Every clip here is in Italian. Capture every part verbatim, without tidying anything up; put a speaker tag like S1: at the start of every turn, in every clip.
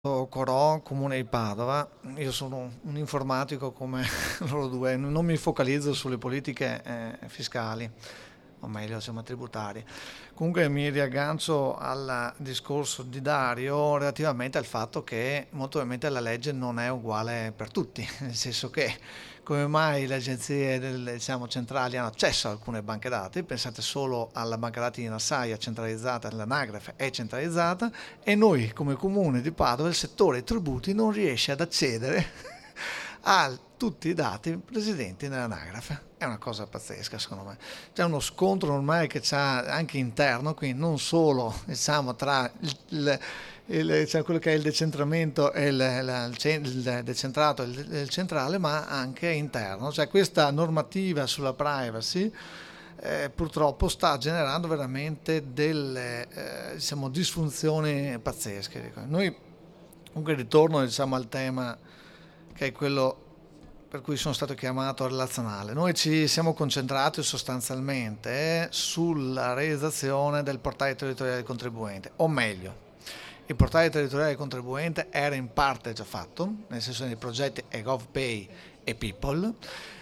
S1: Corò, Comune di Padova. Io sono un informatico come loro due, non mi focalizzo sulle politiche eh, fiscali, o meglio, insomma, tributarie. Comunque mi riaggancio al discorso di Dario relativamente al fatto che molto probabilmente la legge non è uguale per tutti, nel senso che come mai le agenzie del- diciamo, centrali hanno accesso a alcune banche dati? Pensate solo alla banca dati di Nassaia centralizzata, l'anagrafe è centralizzata, e noi come comune di Padova, il settore tributi non riesce ad accedere a tutti i dati presenti nell'anagrafe. È una cosa pazzesca, secondo me. C'è uno scontro ormai che c'è anche interno, quindi non solo diciamo, tra il, il- il- cioè quello che è il decentramento e il, la- il cen- il decentrato e il, il centrale, ma anche interno. Cioè questa normativa sulla privacy eh, purtroppo sta generando veramente delle eh, diciamo, disfunzioni pazzesche. Dico. Noi comunque ritorno diciamo, al tema che è quello per cui sono stato chiamato relazionale. Noi ci siamo concentrati sostanzialmente sulla realizzazione del portale territoriale del contribuente, o meglio, il portale territoriale del contribuente era in parte già fatto, nel senso dei progetti eGovPay e People.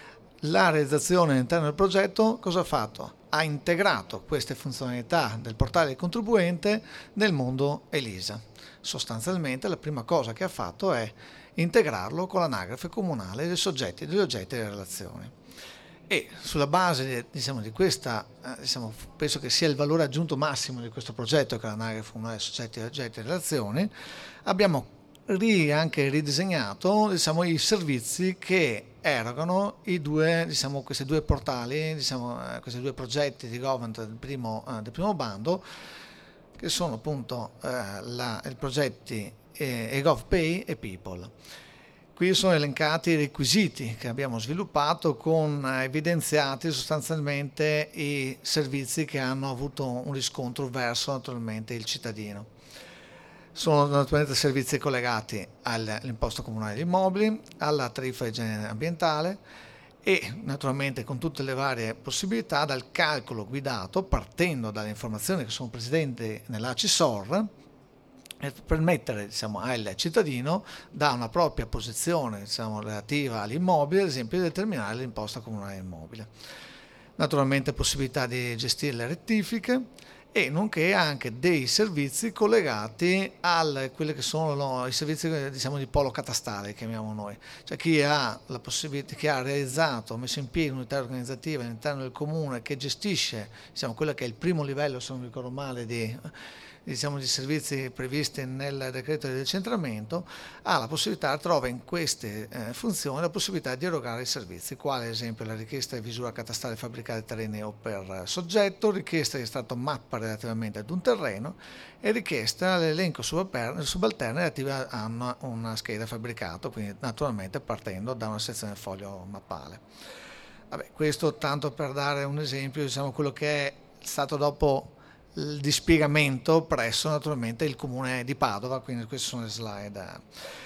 S1: La realizzazione all'interno del progetto cosa ha fatto? Ha integrato queste funzionalità del portale del contribuente nel mondo ELISA. Sostanzialmente la prima cosa che ha fatto è integrarlo con l'anagrafe comunale dei soggetti, degli oggetti e delle relazioni. E sulla base diciamo, di questa, eh, diciamo, penso che sia il valore aggiunto massimo di questo progetto, che è l'anagrafe comunale dei soggetti, oggetti e relazioni, abbiamo ri, anche ridisegnato diciamo, i servizi che erogano i due, diciamo, questi due portali, diciamo, eh, questi due progetti di government del primo, eh, del primo bando, che sono appunto eh, la, i progetti eh, eGovPay e People. Qui sono elencati i requisiti che abbiamo sviluppato con eh, evidenziati sostanzialmente i servizi che hanno avuto un riscontro verso naturalmente il cittadino. Sono naturalmente servizi collegati all'imposta comunale degli immobili, alla tariffa di igiene ambientale e naturalmente con tutte le varie possibilità dal calcolo guidato partendo dalle informazioni che sono presenti nell'A C I S O R per permettere diciamo, al cittadino da una propria posizione diciamo, relativa all'immobile ad esempio di determinare l'imposta comunale dell'immobile. Naturalmente possibilità di gestire le rettifiche e nonché anche dei servizi collegati a quelli che sono no, i servizi diciamo, di polo catastale, chiamiamo noi, cioè chi ha la possibilità, chi ha realizzato, messo in piedi un'unità organizzativa all'interno del comune che gestisce diciamo, quello che è il primo livello, se non mi ricordo male, di diciamo, di servizi previsti nel decreto di decentramento, ha la possibilità, trova in queste eh, funzioni la possibilità di erogare i servizi, quale ad esempio la richiesta di visura catastale fabbricale terreneo per soggetto, richiesta di estratto mappa relativamente ad un terreno e richiesta l'elenco subalterno relativa a una, una scheda fabbricato, quindi naturalmente partendo da una sezione del foglio mappale. Vabbè, questo tanto per dare un esempio, diciamo quello che è stato dopo il dispiegamento presso naturalmente il comune di Padova, quindi queste sono le slide.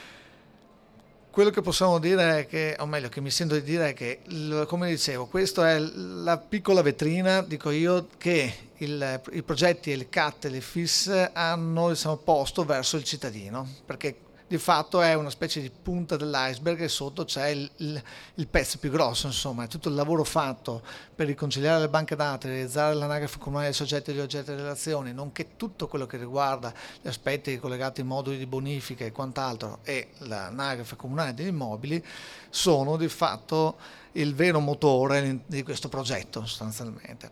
S1: Quello che possiamo dire è che, o meglio che mi sento di dire è che, come dicevo, questa è la piccola vetrina, dico io, che il, i progetti, il C A T e le F I S hanno diciamo, posto verso il cittadino, perché di fatto è una specie di punta dell'iceberg e sotto c'è il, il, il pezzo più grosso, insomma, è tutto il lavoro fatto per riconciliare le banche dati, realizzare l'anagrafe comunale dei soggetti e degli oggetti e relazioni, nonché tutto quello che riguarda gli aspetti collegati ai moduli di bonifica e quant'altro e l'anagrafe comunale degli immobili, sono di fatto il vero motore di questo progetto sostanzialmente.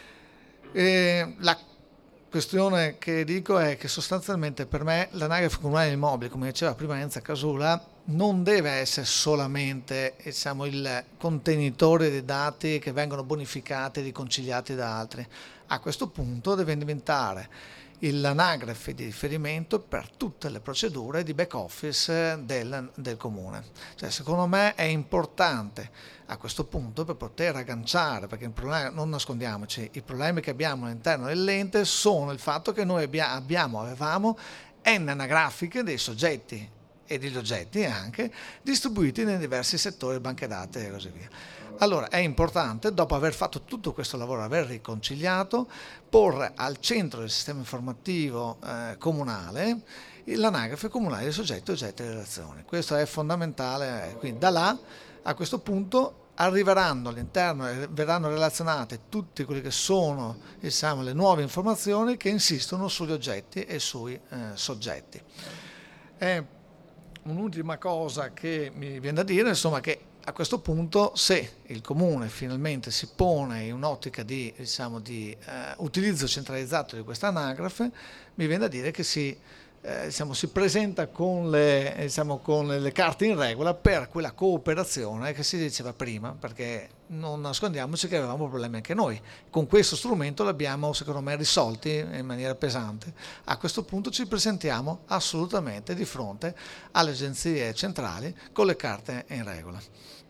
S1: E la questione che dico è che sostanzialmente per me l'anagrafe comunale degli immobili, come diceva prima Enza Casula, non deve essere solamente diciamo, il contenitore dei dati che vengono bonificati e riconciliati da altri. A questo punto deve diventare l'anagrafe di riferimento per tutte le procedure di back office del, del comune. Cioè, secondo me è importante a questo punto per poter agganciare, perché il problema, non nascondiamoci, i problemi che abbiamo all'interno dell'ente sono il fatto che noi abbiamo, avevamo n anagrafiche dei soggetti e degli oggetti anche distribuiti nei diversi settori, banche dati e così via. Allora è importante, dopo aver fatto tutto questo lavoro, aver riconciliato, porre al centro del sistema informativo eh, comunale l'anagrafe comunale di soggetto, oggetto e relazione. Questo è fondamentale, quindi da là a questo punto arriveranno all'interno e verranno relazionate tutte quelle che sono, diciamo, le nuove informazioni che insistono sugli oggetti e sui eh, soggetti. E un'ultima cosa che mi viene da dire, insomma, che a questo punto, se il comune finalmente si pone in un'ottica di, diciamo, di eh, utilizzo centralizzato di questa anagrafe, mi viene da dire che si Eh, diciamo, si presenta con le, diciamo, con le carte in regola per quella cooperazione che si diceva prima, perché non nascondiamoci che avevamo problemi anche noi. Con questo strumento l'abbiamo, secondo me, risolti in maniera pesante. A questo punto ci presentiamo assolutamente di fronte alle agenzie centrali con le carte in regola.